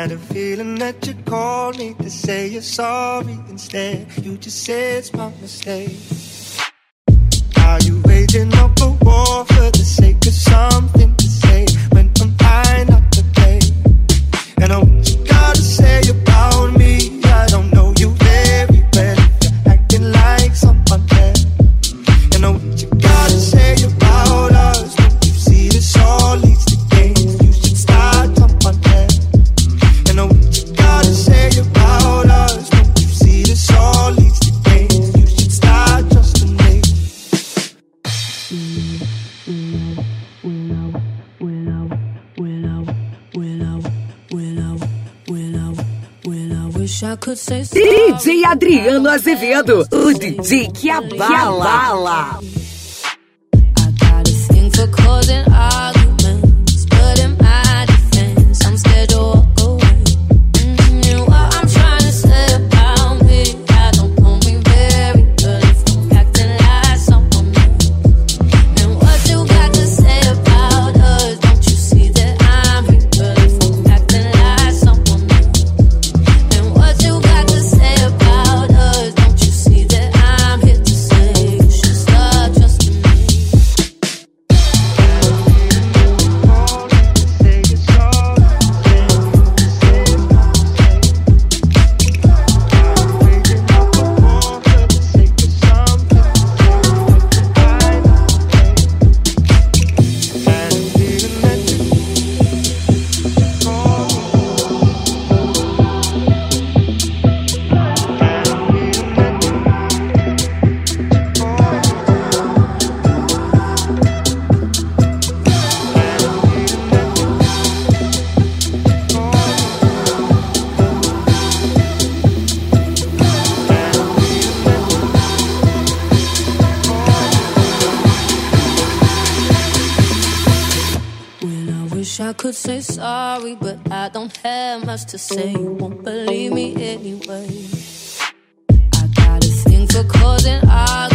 Had a feeling that you called me to say you're sorry. Instead, you just said it's my mistake. Are you waging up a war for the sake of something to say when I'm not to play? And I what you gotta say about me, I don't know you very well. You're acting like someone else. And I what you gotta say about us, don't you see this all leads to games? You should start someone else. And I what you gotta say about us, don't you see this all leads to games? You should start trusting me. DJ Adriano Azevedo, o DJ que abala. I got a thing for causing arguments, but in my defense, I'm scared to walk away. What I'm trying to say about me, I don't know me very well if I'm acting like someone else. And what you got to say about us, don't you see that I'm real if I'm acting like someone else? And what you got to say about us, don't you see that I'm here to say you should start trusting me? I could say sorry, but I don't have much to say. You won't believe me anyway. I got a thing for causing arguments.